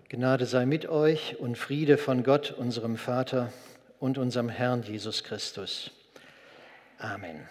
Gnade sei mit euch und Friede von Gott, unserem Vater und unserem Herrn Jesus Christus. Amen.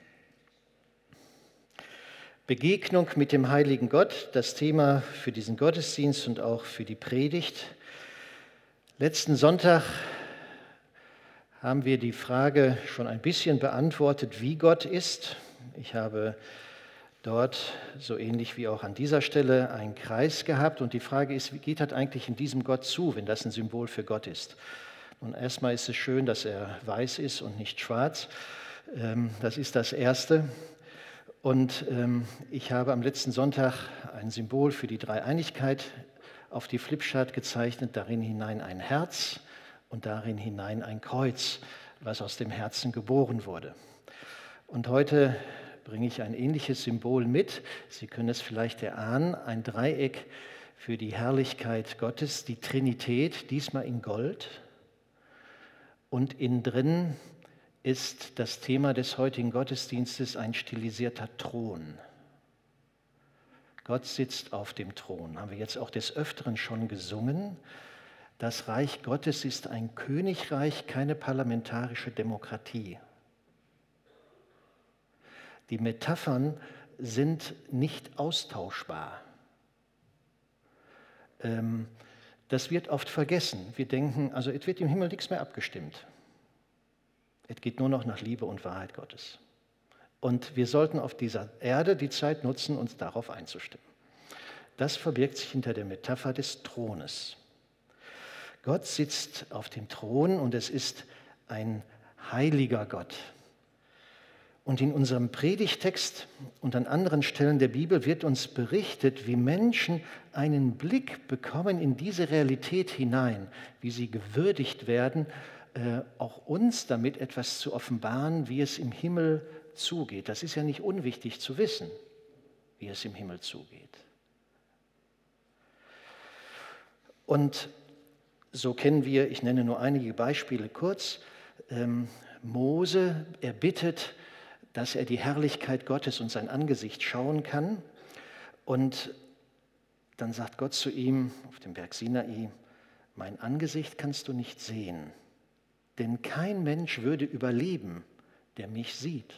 Begegnung mit dem heiligen Gott, das Thema für diesen Gottesdienst und auch für die Predigt. Letzten Sonntag haben wir die Frage schon ein bisschen beantwortet, wie Gott ist. Ich habe dort, so ähnlich wie auch an dieser Stelle, einen Kreis gehabt. Und die Frage ist, wie geht das eigentlich in diesem Gott zu, wenn das ein Symbol für Gott ist? Und erstmal ist es schön, dass er weiß ist und nicht schwarz. Das ist das Erste. Und ich habe am letzten Sonntag ein Symbol für die Dreieinigkeit auf die Flipchart gezeichnet, darin hinein ein Herz und darin hinein ein Kreuz, was aus dem Herzen geboren wurde. Und heute bringe ich ein ähnliches Symbol mit. Sie können es vielleicht erahnen, ein Dreieck für die Herrlichkeit Gottes, die Trinität, diesmal in Gold. Und innen drin ist das Thema des heutigen Gottesdienstes ein stilisierter Thron. Gott sitzt auf dem Thron, haben wir jetzt auch des Öfteren schon gesungen. Das Reich Gottes ist ein Königreich, keine parlamentarische Demokratie. Die Metaphern sind nicht austauschbar. Das wird oft vergessen. Wir denken, also es wird im Himmel nichts mehr abgestimmt. Es geht nur noch nach Liebe und Wahrheit Gottes. Und wir sollten auf dieser Erde die Zeit nutzen, uns darauf einzustimmen. Das verbirgt sich hinter der Metapher des Thrones. Gott sitzt auf dem Thron und es ist ein heiliger Gott. Und in unserem Predigtext und an anderen Stellen der Bibel wird uns berichtet, wie Menschen einen Blick bekommen in diese Realität hinein, wie sie gewürdigt werden, auch uns damit etwas zu offenbaren, wie es im Himmel zugeht. Das ist ja nicht unwichtig zu wissen, wie es im Himmel zugeht. Und so kennen wir, ich nenne nur einige Beispiele kurz, Mose, er bittet, dass er die Herrlichkeit Gottes und sein Angesicht schauen kann. Und dann sagt Gott zu ihm auf dem Berg Sinai, mein Angesicht kannst du nicht sehen, denn kein Mensch würde überleben, der mich sieht.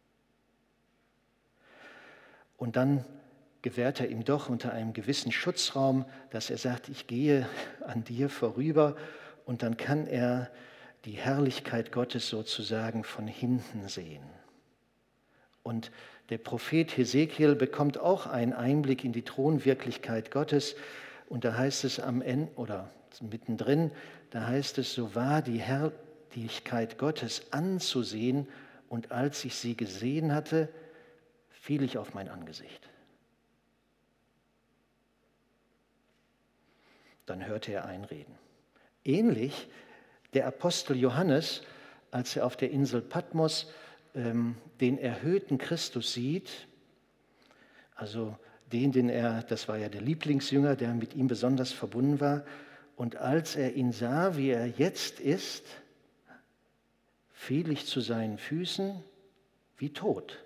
Und dann gewährt er ihm doch unter einem gewissen Schutzraum, dass er sagt, ich gehe an dir vorüber und dann kann er die Herrlichkeit Gottes sozusagen von hinten sehen. Und der Prophet Hesekiel bekommt auch einen Einblick in die Thronwirklichkeit Gottes. Und da heißt es am Ende oder mittendrin, da heißt es, so war die Herrlichkeit Gottes anzusehen und als ich sie gesehen hatte, fiel ich auf mein Angesicht. Dann hörte er einreden. Ähnlich der Apostel Johannes, als er auf der Insel Patmos den erhöhten Christus sieht, also den er, das war ja der Lieblingsjünger, der mit ihm besonders verbunden war, und als er ihn sah, wie er jetzt ist, fiel ich zu seinen Füßen wie tot.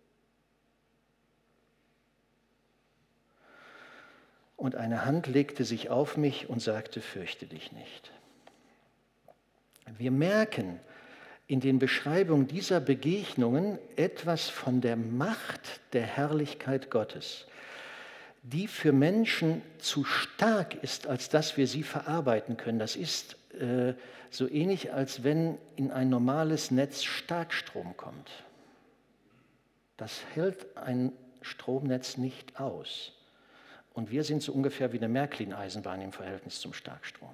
Und eine Hand legte sich auf mich und sagte, fürchte dich nicht. Wir merken in den Beschreibungen dieser Begegnungen etwas von der Macht der Herrlichkeit Gottes, die für Menschen zu stark ist, als dass wir sie verarbeiten können. Das ist so ähnlich, als wenn in ein normales Netz Starkstrom kommt. Das hält ein Stromnetz nicht aus. Und wir sind so ungefähr wie eine Märklin-Eisenbahn im Verhältnis zum Starkstrom.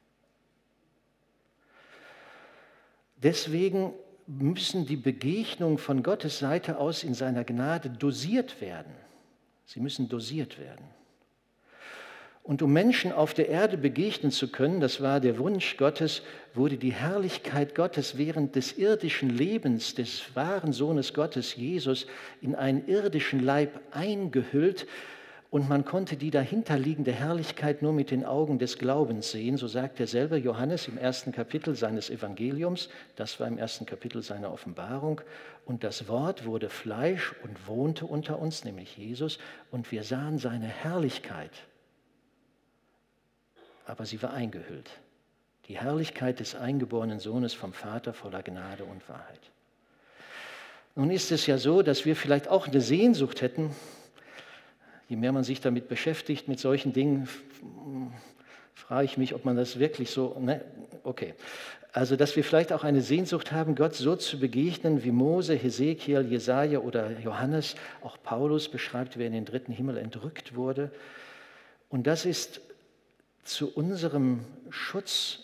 Deswegen müssen die Begegnungen von Gottes Seite aus in seiner Gnade dosiert werden. Sie müssen dosiert werden. Und um Menschen auf der Erde begegnen zu können, das war der Wunsch Gottes, wurde die Herrlichkeit Gottes während des irdischen Lebens des wahren Sohnes Gottes, Jesus, in einen irdischen Leib eingehüllt. Und man konnte die dahinterliegende Herrlichkeit nur mit den Augen des Glaubens sehen. So sagt derselbe Johannes im 1. Kapitel seines Evangeliums, das war im 1. Kapitel seiner Offenbarung. Und das Wort wurde Fleisch und wohnte unter uns, nämlich Jesus, und wir sahen seine Herrlichkeit. aber sie war eingehüllt. Die Herrlichkeit des eingeborenen Sohnes vom Vater voller Gnade und Wahrheit. Nun ist es ja so, dass wir vielleicht auch eine Sehnsucht hätten, je mehr man sich damit beschäftigt, mit solchen Dingen, frage ich mich, ob man das wirklich so, Also, dass wir vielleicht auch eine Sehnsucht haben, Gott so zu begegnen, wie Mose, Hesekiel, Jesaja oder Johannes, auch Paulus beschreibt, wer in den dritten Himmel entrückt wurde. Und das ist zu unserem Schutz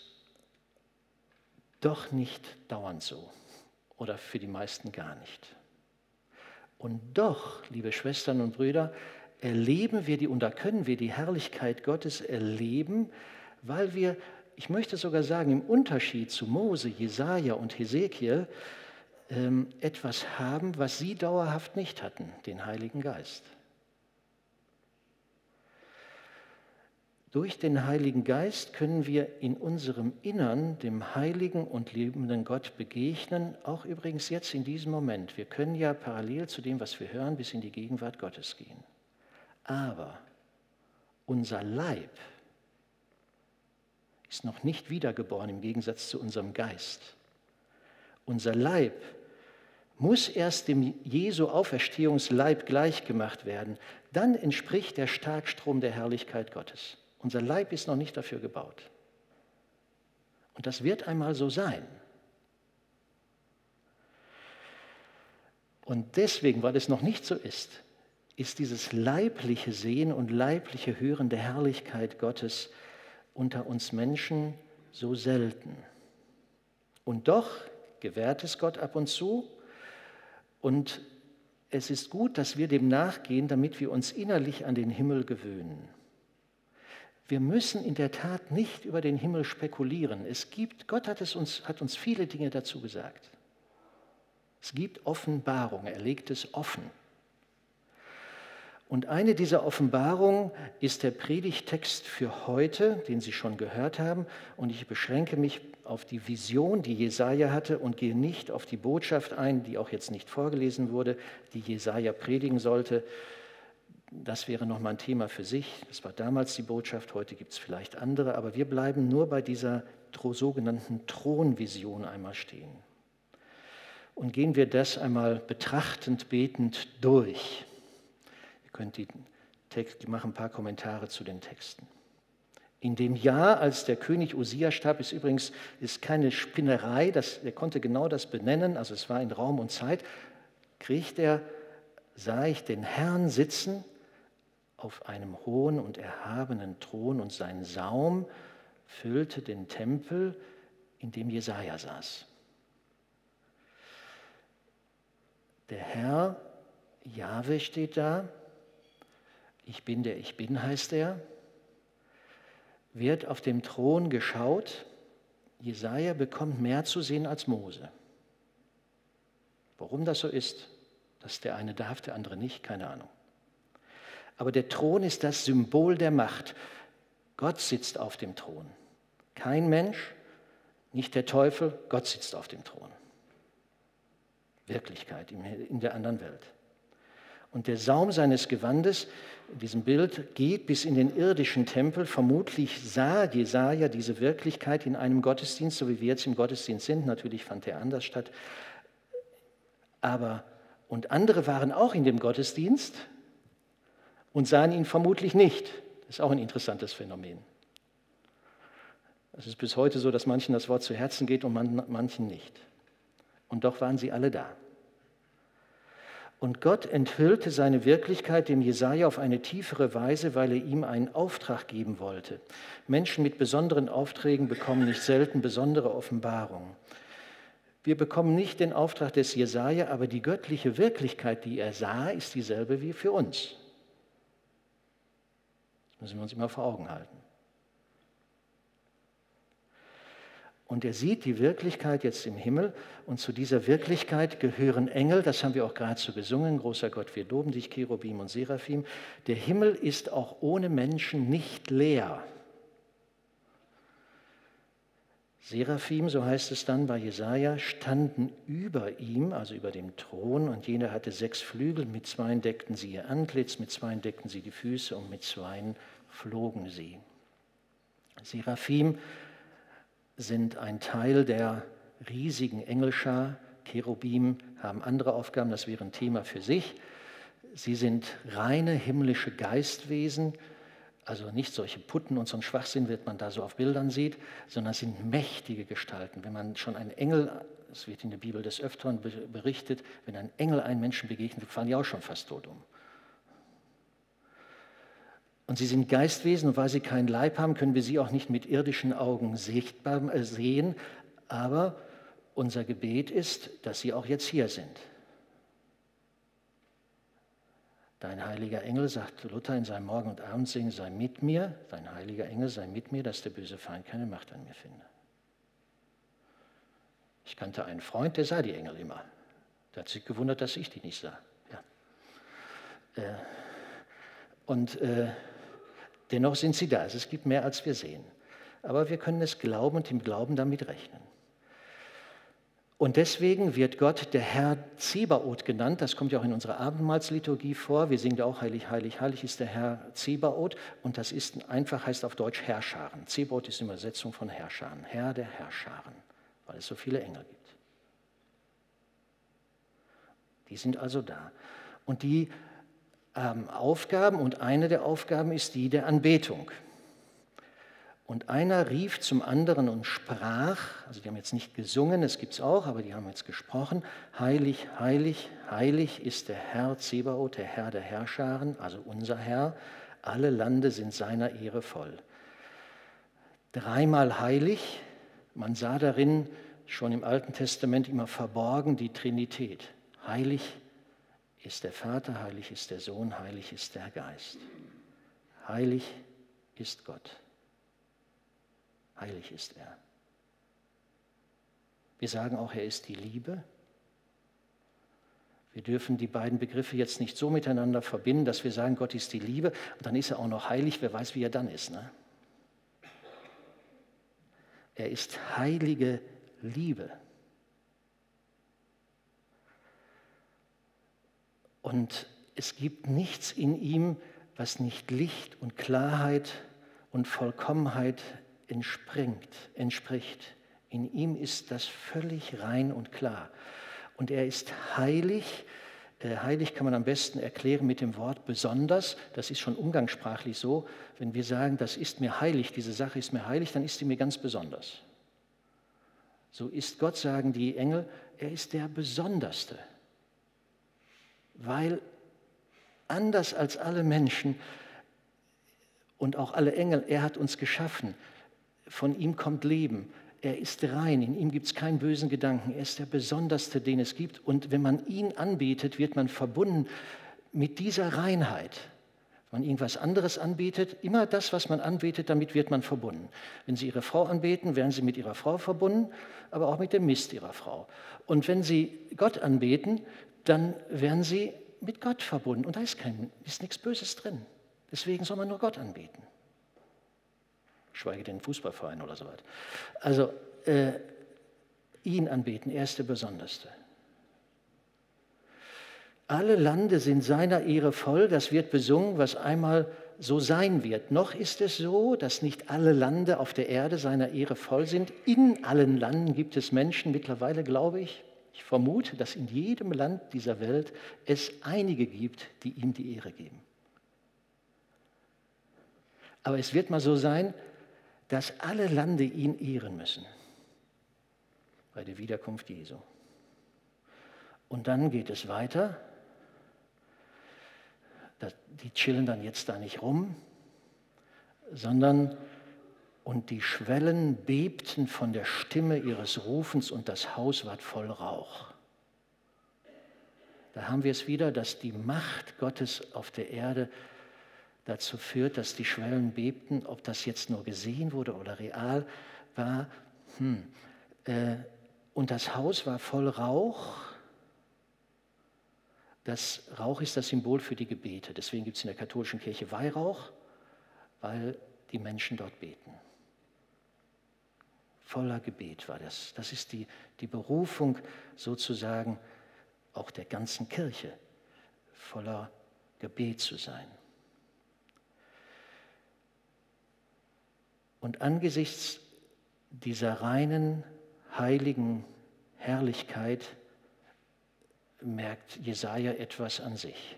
doch nicht dauernd so oder für die meisten gar nicht. Und doch, liebe Schwestern und Brüder, erleben wir können wir die Herrlichkeit Gottes erleben, weil wir, ich möchte sogar sagen, im Unterschied zu Mose, Jesaja und Hesekiel etwas haben, was sie dauerhaft nicht hatten, den Heiligen Geist. Durch den Heiligen Geist können wir in unserem Innern dem heiligen und liebenden Gott begegnen, auch übrigens jetzt in diesem Moment. Wir können ja parallel zu dem, was wir hören, bis in die Gegenwart Gottes gehen. Aber unser Leib ist noch nicht wiedergeboren im Gegensatz zu unserem Geist. Unser Leib muss erst dem Jesu Auferstehungsleib gleichgemacht werden. Dann entspricht der Starkstrom der Herrlichkeit Gottes. Unser Leib ist noch nicht dafür gebaut. Und das wird einmal so sein. Und deswegen, weil es noch nicht so ist dieses leibliche Sehen und leibliche Hören der Herrlichkeit Gottes unter uns Menschen so selten. Und doch gewährt es Gott ab und zu. Und es ist gut, dass wir dem nachgehen, damit wir uns innerlich an den Himmel gewöhnen. Wir müssen in der Tat nicht über den Himmel spekulieren. Gott hat uns viele Dinge dazu gesagt. Es gibt Offenbarung, er legt es offen. Und eine dieser Offenbarungen ist der Predigttext für heute, den Sie schon gehört haben. Und ich beschränke mich auf die Vision, die Jesaja hatte, und gehe nicht auf die Botschaft ein, die auch jetzt nicht vorgelesen wurde, die Jesaja predigen sollte. Das wäre nochmal ein Thema für sich. Das war damals die Botschaft, heute gibt es vielleicht andere. Aber wir bleiben nur bei dieser sogenannten Thronvision einmal stehen. Und gehen wir das einmal betrachtend, betend durch. Ich mache ein paar Kommentare zu den Texten. In dem Jahr, als der König Usia starb, ist keine Spinnerei, er konnte genau das benennen, also es war in Raum und Zeit, sah ich den Herrn sitzen auf einem hohen und erhabenen Thron und sein Saum füllte den Tempel, in dem Jesaja saß. Der Herr, Jahwe steht da, ich bin der Ich Bin, heißt er, wird auf dem Thron geschaut. Jesaja bekommt mehr zu sehen als Mose. Warum das so ist, dass der eine darf, der andere nicht, keine Ahnung. Aber der Thron ist das Symbol der Macht. Gott sitzt auf dem Thron. Kein Mensch, nicht der Teufel, Gott sitzt auf dem Thron. Wirklichkeit in der anderen Welt. Und der Saum seines Gewandes, in diesem Bild, geht bis in den irdischen Tempel. Vermutlich sah Jesaja diese Wirklichkeit in einem Gottesdienst, so wie wir jetzt im Gottesdienst sind. Natürlich fand er anders statt. Und andere waren auch in dem Gottesdienst und sahen ihn vermutlich nicht. Das ist auch ein interessantes Phänomen. Es ist bis heute so, dass manchen das Wort zu Herzen geht und manchen nicht. Und doch waren sie alle da. Und Gott enthüllte seine Wirklichkeit dem Jesaja auf eine tiefere Weise, weil er ihm einen Auftrag geben wollte. Menschen mit besonderen Aufträgen bekommen nicht selten besondere Offenbarungen. Wir bekommen nicht den Auftrag des Jesaja, aber die göttliche Wirklichkeit, die er sah, ist dieselbe wie für uns. Das müssen wir uns immer vor Augen halten. Und er sieht die Wirklichkeit jetzt im Himmel und zu dieser Wirklichkeit gehören Engel, das haben wir auch gerade so gesungen, großer Gott, wir loben dich, Cherubim und Seraphim. Der Himmel ist auch ohne Menschen nicht leer. Seraphim, so heißt es dann bei Jesaja, standen über ihm, also über dem Thron, und jener hatte 6 Flügel, mit 2 deckten sie ihr Antlitz, mit 2 deckten sie die Füße und mit 2 flogen sie. Seraphim sind ein Teil der riesigen Engelschar. Cherubim haben andere Aufgaben, das wäre ein Thema für sich. Sie sind reine himmlische Geistwesen, also nicht solche Putten und so ein Schwachsinn, wie man da so auf Bildern sieht, sondern es sind mächtige Gestalten. Wenn man schon einen Engel, es wird in der Bibel des Öfteren berichtet, wenn ein Engel einem Menschen begegnet, fallen die auch schon fast tot um. Und sie sind Geistwesen und weil sie keinen Leib haben, können wir sie auch nicht mit irdischen Augen sichtbar sehen, aber unser Gebet ist, dass sie auch jetzt hier sind. Dein heiliger Engel, sagt Luther in seinem Morgen- und Abendsingen, sei mit mir, dein heiliger Engel sei mit mir, dass der böse Feind keine Macht an mir finde. Ich kannte einen Freund, der sah die Engel immer. Der hat sich gewundert, dass ich die nicht sah. Ja. Dennoch sind sie da. Also es gibt mehr, als wir sehen. Aber wir können es glauben und im Glauben damit rechnen. Und deswegen wird Gott der Herr Zebaoth genannt. Das kommt ja auch in unserer Abendmahlsliturgie vor. Wir singen da auch Heilig, heilig, heilig ist der Herr Zebaoth. Und das ist einfach, heißt auf Deutsch Herrscharen. Zebaoth ist die Übersetzung von Herrscharen. Herr der Herrscharen, weil es so viele Engel gibt. Die sind also da. Und die haben Aufgaben und eine der Aufgaben ist die der Anbetung. Und einer rief zum anderen und sprach, also die haben jetzt nicht gesungen, das gibt es auch, aber die haben jetzt gesprochen, heilig, heilig, heilig ist der Herr Zebaoth, der Herr der Herrscharen, also unser Herr, alle Lande sind seiner Ehre voll. Dreimal heilig, man sah darin schon im Alten Testament immer verborgen die Trinität. Heilig ist der Vater, heilig ist der Sohn, heilig ist der Geist. Heilig ist Gott. Heilig ist er. Wir sagen auch, er ist die Liebe. Wir dürfen die beiden Begriffe jetzt nicht so miteinander verbinden, dass wir sagen, Gott ist die Liebe und dann ist er auch noch heilig, wer weiß, wie er dann ist. Ne? Er ist heilige Liebe. Und es gibt nichts in ihm, was nicht Licht und Klarheit und Vollkommenheit entspricht. In ihm ist das völlig rein und klar. Und er ist heilig. Heilig kann man am besten erklären mit dem Wort besonders. Das ist schon umgangssprachlich so. Wenn wir sagen, das ist mir heilig, diese Sache ist mir heilig, dann ist sie mir ganz besonders. So ist Gott, sagen die Engel, er ist der Besonderste. Weil anders als alle Menschen und auch alle Engel, er hat uns geschaffen. Von ihm kommt Leben. Er ist rein, in ihm gibt es keinen bösen Gedanken. Er ist der Besonderste, den es gibt. Und wenn man ihn anbetet, wird man verbunden mit dieser Reinheit. Wenn man irgendwas anderes anbetet, immer das, was man anbetet, damit wird man verbunden. Wenn Sie Ihre Frau anbeten, werden Sie mit Ihrer Frau verbunden, aber auch mit dem Mist Ihrer Frau. Und wenn Sie Gott anbeten, dann werden Sie mit Gott verbunden. Und da ist nichts Böses drin. Deswegen soll man nur Gott anbeten. Schweige denn Fußballverein oder so weiter. Also ihn anbeten, er ist der Besonderste. Alle Lande sind seiner Ehre voll, das wird besungen, was einmal so sein wird. Noch ist es so, dass nicht alle Lande auf der Erde seiner Ehre voll sind. In allen Landen gibt es Menschen, mittlerweile glaube ich vermute, dass in jedem Land dieser Welt es einige gibt, die ihm die Ehre geben. Aber es wird mal so sein, dass alle Lande ihn ehren müssen bei der Wiederkunft Jesu. Und dann geht es weiter. Die chillen dann jetzt da nicht rum, sondern und die Schwellen bebten von der Stimme ihres Rufens und das Haus ward voll Rauch. Da haben wir es wieder, dass die Macht Gottes auf der Erde dazu führt, dass die Schwellen bebten, ob das jetzt nur gesehen wurde oder real war. Und das Haus war voll Rauch. Das Rauch ist das Symbol für die Gebete. Deswegen gibt es in der katholischen Kirche Weihrauch, weil die Menschen dort beten. Voller Gebet war das. Das ist die Berufung sozusagen auch der ganzen Kirche, voller Gebet zu sein. Und angesichts dieser reinen, heiligen Herrlichkeit merkt Jesaja etwas an sich.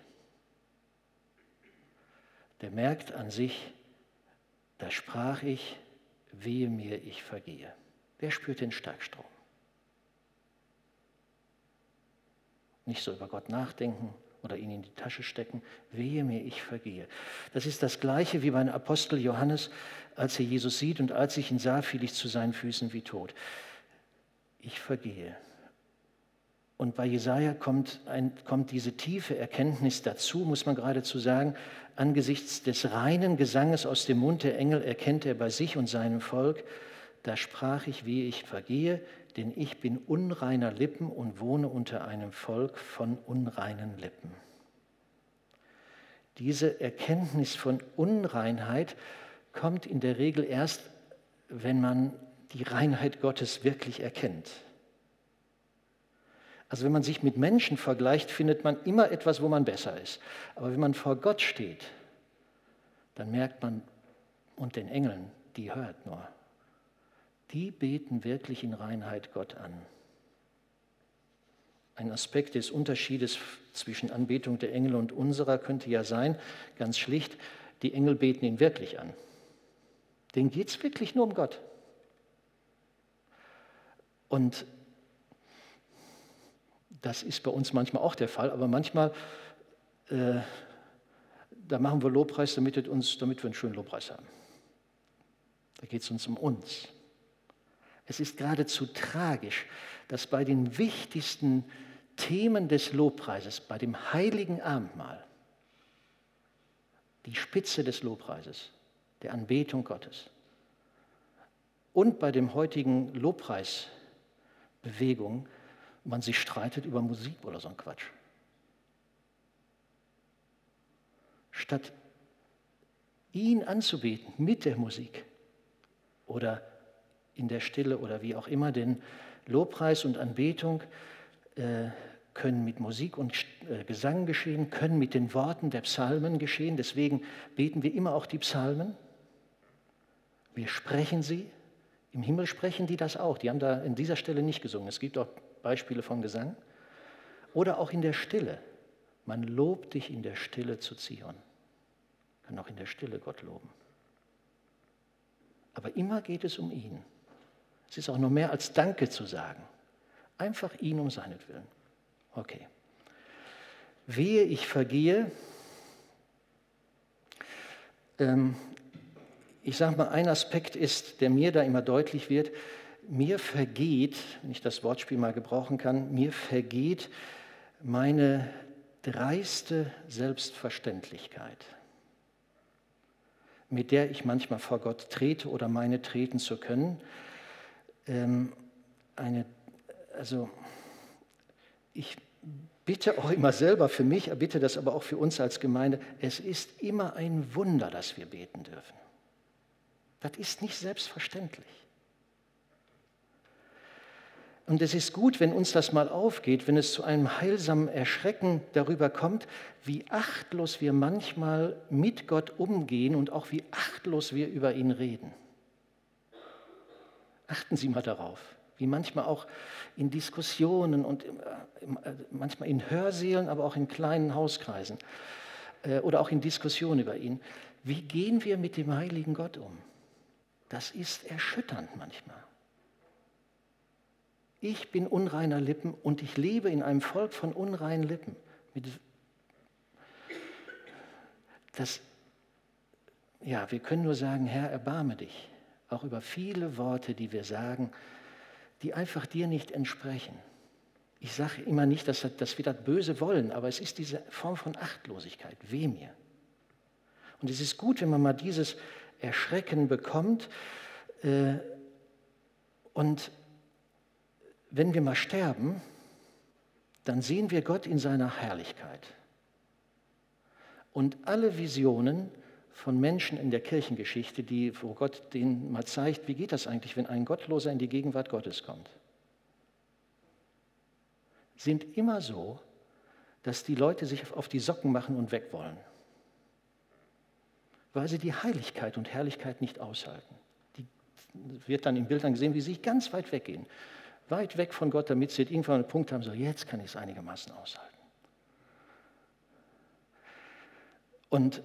Der merkt an sich, da sprach ich, wehe mir, ich vergehe. Wer spürt den Starkstrom? Nicht so über Gott nachdenken oder ihn in die Tasche stecken. Wehe mir, ich vergehe. Das ist das Gleiche wie beim Apostel Johannes, als er Jesus sieht und als ich ihn sah, fiel ich zu seinen Füßen wie tot. Ich vergehe. Und bei Jesaja kommt diese tiefe Erkenntnis dazu, muss man geradezu sagen, angesichts des reinen Gesanges aus dem Mund der Engel erkennt er bei sich und seinem Volk, da sprach ich, wie ich vergehe, denn ich bin unreiner Lippen und wohne unter einem Volk von unreinen Lippen. Diese Erkenntnis von Unreinheit kommt in der Regel erst, wenn man die Reinheit Gottes wirklich erkennt. Also wenn man sich mit Menschen vergleicht, findet man immer etwas, wo man besser ist. Aber wenn man vor Gott steht, dann merkt man, und den Engeln, die hört nur, die beten wirklich in Reinheit Gott an. Ein Aspekt des Unterschiedes zwischen Anbetung der Engel und unserer könnte ja sein, ganz schlicht, die Engel beten ihn wirklich an. Denen geht es wirklich nur um Gott. Und das ist bei uns manchmal auch der Fall, aber manchmal, da machen wir Lobpreis, damit wir einen schönen Lobpreis haben. Da geht es uns um uns. Es ist geradezu tragisch, dass bei den wichtigsten Themen des Lobpreises, bei dem heiligen Abendmahl, die Spitze des Lobpreises, der Anbetung Gottes und bei dem heutigen Lobpreisbewegung, man sich streitet über Musik oder so ein Quatsch. Statt ihn anzubeten mit der Musik oder in der Stille oder wie auch immer, denn Lobpreis und Anbetung können mit Musik und Gesang geschehen, können mit den Worten der Psalmen geschehen. Deswegen beten wir immer auch die Psalmen. Wir sprechen sie. Im Himmel sprechen die das auch. Die haben da an dieser Stelle nicht gesungen. Es gibt auch Beispiele von Gesang. Oder auch in der Stille. Man lobt dich in der Stille zu Zion. Man kann auch in der Stille Gott loben. Aber immer geht es um ihn. Es ist auch noch mehr als Danke zu sagen. Einfach ihn um seinetwillen. Okay. Wehe, ich vergehe. Ich sage mal, ein Aspekt ist, der mir da immer deutlich wird, mir vergeht, wenn ich das Wortspiel mal gebrauchen kann, mir vergeht meine dreiste Selbstverständlichkeit, mit der ich manchmal vor Gott trete oder meine treten zu können. Ich bitte auch immer selber für mich, bitte das aber auch für uns als Gemeinde, es ist immer ein Wunder, dass wir beten dürfen. Das ist nicht selbstverständlich. Und es ist gut, wenn uns das mal aufgeht, wenn es zu einem heilsamen Erschrecken darüber kommt, wie achtlos wir manchmal mit Gott umgehen und auch wie achtlos wir über ihn reden. Achten Sie mal darauf, wie manchmal auch in Diskussionen und manchmal in Hörsälen, aber auch in kleinen Hauskreisen oder auch in Diskussionen über ihn. Wie gehen wir mit dem heiligen Gott um? Das ist erschütternd manchmal. Ich bin unreiner Lippen und ich lebe in einem Volk von unreinen Lippen. Wir können nur sagen, Herr, erbarme dich. Auch über viele Worte, die wir sagen, die einfach dir nicht entsprechen. Ich sage immer nicht, dass wir das Böse wollen, aber es ist diese Form von Achtlosigkeit. Weh mir. Und es ist gut, wenn man mal dieses Erschrecken bekommt und wenn wir mal sterben, dann sehen wir Gott in seiner Herrlichkeit. Und alle Visionen von Menschen in der Kirchengeschichte, wo Gott denen mal zeigt, wie geht das eigentlich, wenn ein Gottloser in die Gegenwart Gottes kommt, sind immer so, dass die Leute sich auf die Socken machen und weg wollen. Weil sie die Heiligkeit und Herrlichkeit nicht aushalten. Die wird dann im Bild dann gesehen, wie sie ganz weit weggehen. Weit weg von Gott, damit sie irgendwann einen Punkt haben, so jetzt kann ich es einigermaßen aushalten. Und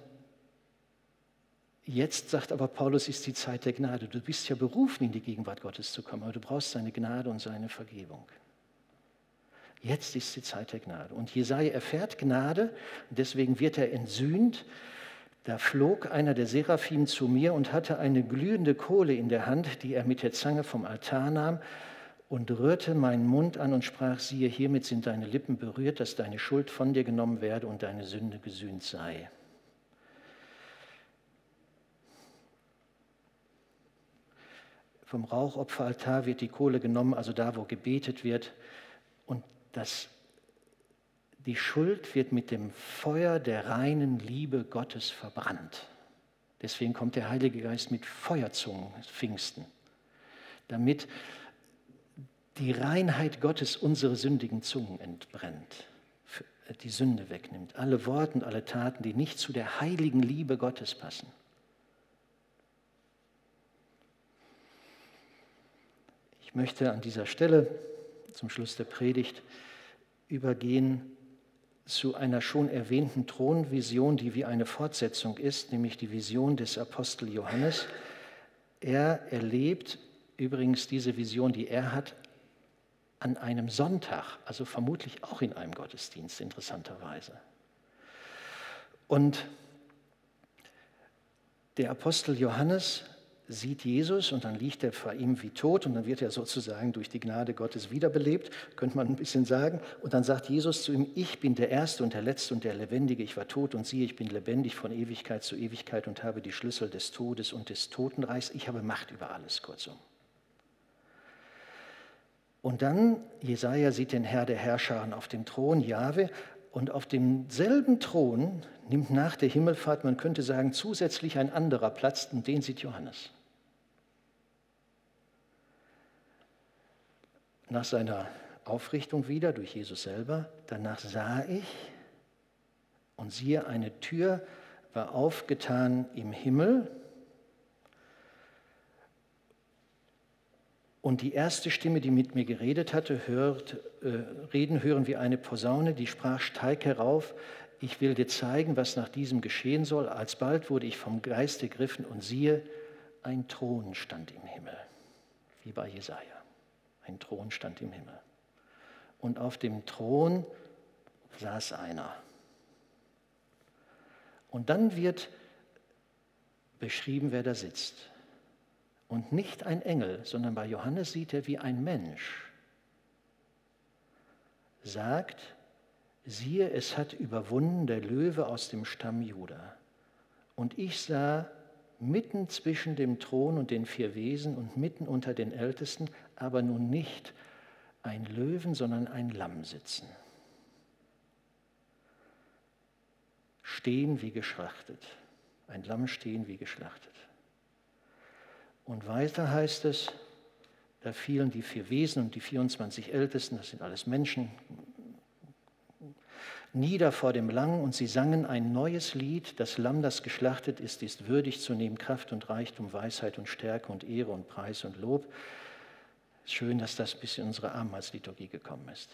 jetzt sagt aber Paulus, ist die Zeit der Gnade. Du bist ja berufen, in die Gegenwart Gottes zu kommen, aber du brauchst seine Gnade und seine Vergebung. Jetzt ist die Zeit der Gnade. Und Jesaja erfährt Gnade, und deswegen wird er entsühnt. Da flog einer der Seraphim zu mir und hatte eine glühende Kohle in der Hand, die er mit der Zange vom Altar nahm und rührte meinen Mund an und sprach, siehe, hiermit sind deine Lippen berührt, dass deine Schuld von dir genommen werde und deine Sünde gesühnt sei. Vom Rauchopferaltar wird die Kohle genommen, also da, wo gebetet wird, und die Schuld wird mit dem Feuer der reinen Liebe Gottes verbrannt. Deswegen kommt der Heilige Geist mit Feuerzungen, Pfingsten, damit die Reinheit Gottes unsere sündigen Zungen entbrennt, die Sünde wegnimmt. Alle Worte und alle Taten, die nicht zu der heiligen Liebe Gottes passen. Ich möchte an dieser Stelle zum Schluss der Predigt übergehen zu einer schon erwähnten Thronvision, die wie eine Fortsetzung ist, nämlich die Vision des Apostel Johannes. Er erlebt übrigens diese Vision, die er hat, an einem Sonntag, also vermutlich auch in einem Gottesdienst, interessanterweise. Und der Apostel Johannes sieht Jesus und dann liegt er vor ihm wie tot und dann wird er sozusagen durch die Gnade Gottes wiederbelebt, könnte man ein bisschen sagen. Und dann sagt Jesus zu ihm, ich bin der Erste und der Letzte und der Lebendige, ich war tot und siehe, ich bin lebendig von Ewigkeit zu Ewigkeit und habe die Schlüssel des Todes und des Totenreichs, ich habe Macht über alles, kurzum. Und dann, Jesaja sieht den Herr der Herrscher auf dem Thron, Jahwe, und auf demselben Thron nimmt nach der Himmelfahrt, man könnte sagen, zusätzlich ein anderer Platz, und den sieht Johannes. Nach seiner Aufrichtung wieder durch Jesus selber, danach sah ich und siehe, eine Tür war aufgetan im Himmel und die erste Stimme, die mit mir geredet hatte, hören wie eine Posaune, die sprach, steig herauf, ich will dir zeigen, was nach diesem geschehen soll. Alsbald wurde ich vom Geist ergriffen und siehe, ein Thron stand im Himmel, wie bei Jesaja. Ein Thron stand im Himmel. Und auf dem Thron saß einer. Und dann wird beschrieben, wer da sitzt. Und nicht ein Engel, sondern bei Johannes sieht er wie ein Mensch. Sagt, siehe, es hat überwunden der Löwe aus dem Stamm Juda. Und ich sah mitten zwischen dem Thron und den 4 Wesen und mitten unter den Ältesten, aber nun nicht ein Löwen, sondern ein Lamm sitzen. Stehen wie geschlachtet. Ein Lamm stehen wie geschlachtet. Und weiter heißt es, da fielen die 4 Wesen und die 24 Ältesten, das sind alles Menschen, nieder vor dem Lamm und sie sangen ein neues Lied. Das Lamm, das geschlachtet ist würdig zu nehmen Kraft und Reichtum, Weisheit und Stärke und Ehre und Preis und Lob. Schön, dass das bis in unsere Abendmahlsliturgie gekommen ist.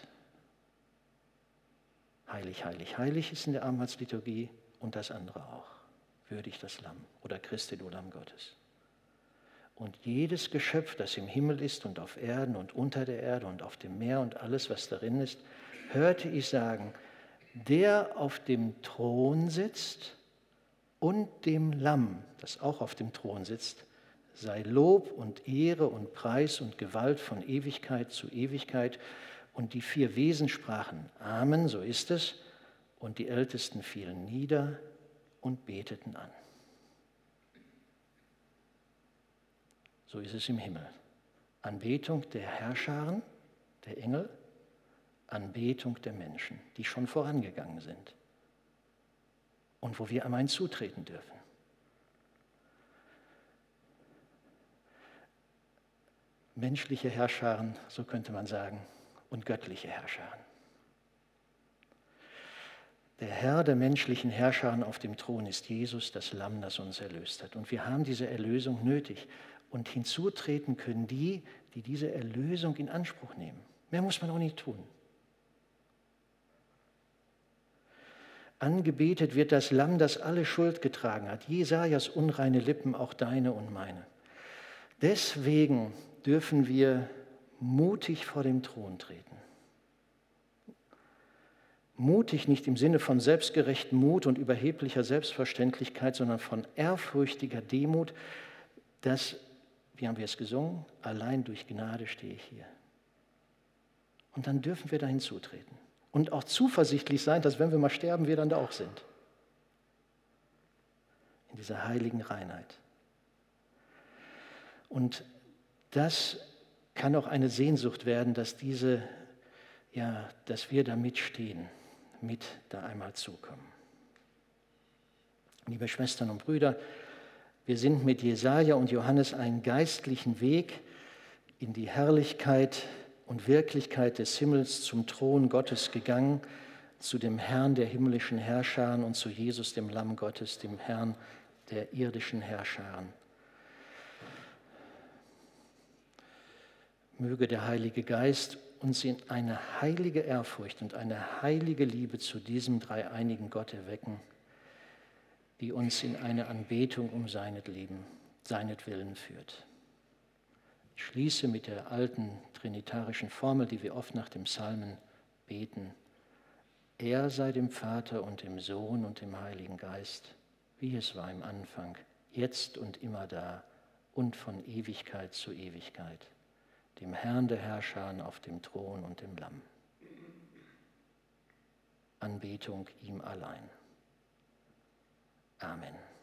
Heilig, heilig, heilig ist in der Abendmahlsliturgie und das andere auch. Würdig das Lamm oder Christi, du Lamm Gottes. Und jedes Geschöpf, das im Himmel ist und auf Erden und unter der Erde und auf dem Meer und alles, was darin ist, hörte ich sagen, der auf dem Thron sitzt und dem Lamm, das auch auf dem Thron sitzt, sei Lob und Ehre und Preis und Gewalt von Ewigkeit zu Ewigkeit. Und die 4 Wesen sprachen Amen, so ist es. Und die Ältesten fielen nieder und beteten an. So ist es im Himmel. Anbetung der Herrscharen, der Engel, Anbetung der Menschen, die schon vorangegangen sind und wo wir einmal hinzutreten dürfen. Menschliche Herrscharen, so könnte man sagen, und göttliche Herrscharen. Der Herr der menschlichen Herrscharen auf dem Thron ist Jesus, das Lamm, das uns erlöst hat. Und wir haben diese Erlösung nötig. Und hinzutreten können die, die diese Erlösung in Anspruch nehmen. Mehr muss man auch nicht tun. Angebetet wird das Lamm, das alle Schuld getragen hat. Jesajas unreine Lippen, auch deine und meine. Deswegen dürfen wir mutig vor dem Thron treten. Mutig nicht im Sinne von selbstgerechten Mut und überheblicher Selbstverständlichkeit, sondern von ehrfürchtiger Demut, dass, wie haben wir es gesungen, allein durch Gnade stehe ich hier. Und dann dürfen wir da hinzutreten. Und auch zuversichtlich sein, dass wenn wir mal sterben, wir dann da auch sind. In dieser heiligen Reinheit. Und das kann auch eine Sehnsucht werden, dass dass wir da mitstehen, mit da einmal zukommen. Liebe Schwestern und Brüder, wir sind mit Jesaja und Johannes einen geistlichen Weg in die Herrlichkeit und Wirklichkeit des Himmels zum Thron Gottes gegangen, zu dem Herrn der himmlischen Herrscher und zu Jesus, dem Lamm Gottes, dem Herrn der irdischen Herrscher. Möge der Heilige Geist uns in eine heilige Ehrfurcht und eine heilige Liebe zu diesem dreieinigen Gott erwecken, die uns in eine Anbetung um seinetwillen führt. Ich schließe mit der alten trinitarischen Formel, die wir oft nach dem Psalmen beten. Er sei dem Vater und dem Sohn und dem Heiligen Geist, wie es war im Anfang, jetzt und immer da und von Ewigkeit zu Ewigkeit, dem Herrn der Herrscher auf dem Thron und dem Lamm. Anbetung ihm allein. Amen.